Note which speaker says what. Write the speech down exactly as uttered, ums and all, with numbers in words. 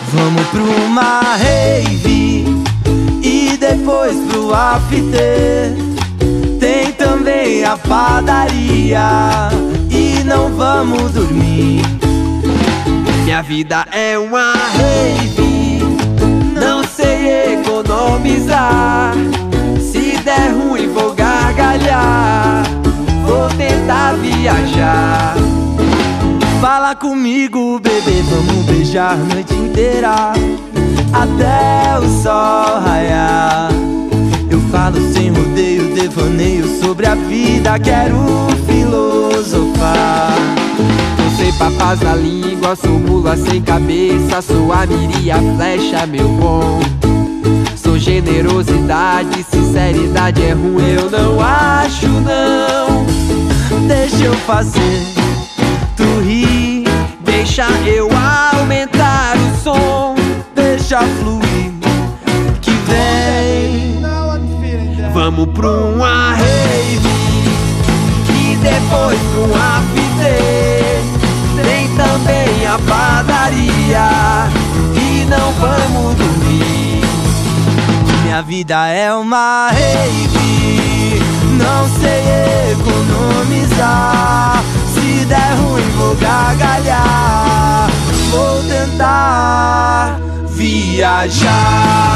Speaker 1: Vamos pra uma rave e depois pro after. Tem também a padaria e não vamos dormir. Minha vida é uma rave, não sei economizar. Se der ruim vou gargalhar, vou tentar viajar. Fala comigo, bebê, vamos beijar a noite inteira até o sol raiar. Eu falo sem rodeio, devaneio sobre a vida, quero filosofar.
Speaker 2: Não sei papas na língua, sou mula sem cabeça, sou a mira, flecha, meu bom. Sou generosidade, sinceridade é ruim, eu não acho não.
Speaker 1: Deixa eu fazer tu rir,
Speaker 2: deixa eu aumentar o som,
Speaker 1: deixa fluir que vem.
Speaker 2: Vamos pra uma rave e depois pra um after. Tem também a padaria e não vamos dormir.
Speaker 1: Minha vida é uma rave, não sei economizar. Se der ruim vou gargalhar, vou tentar viajar.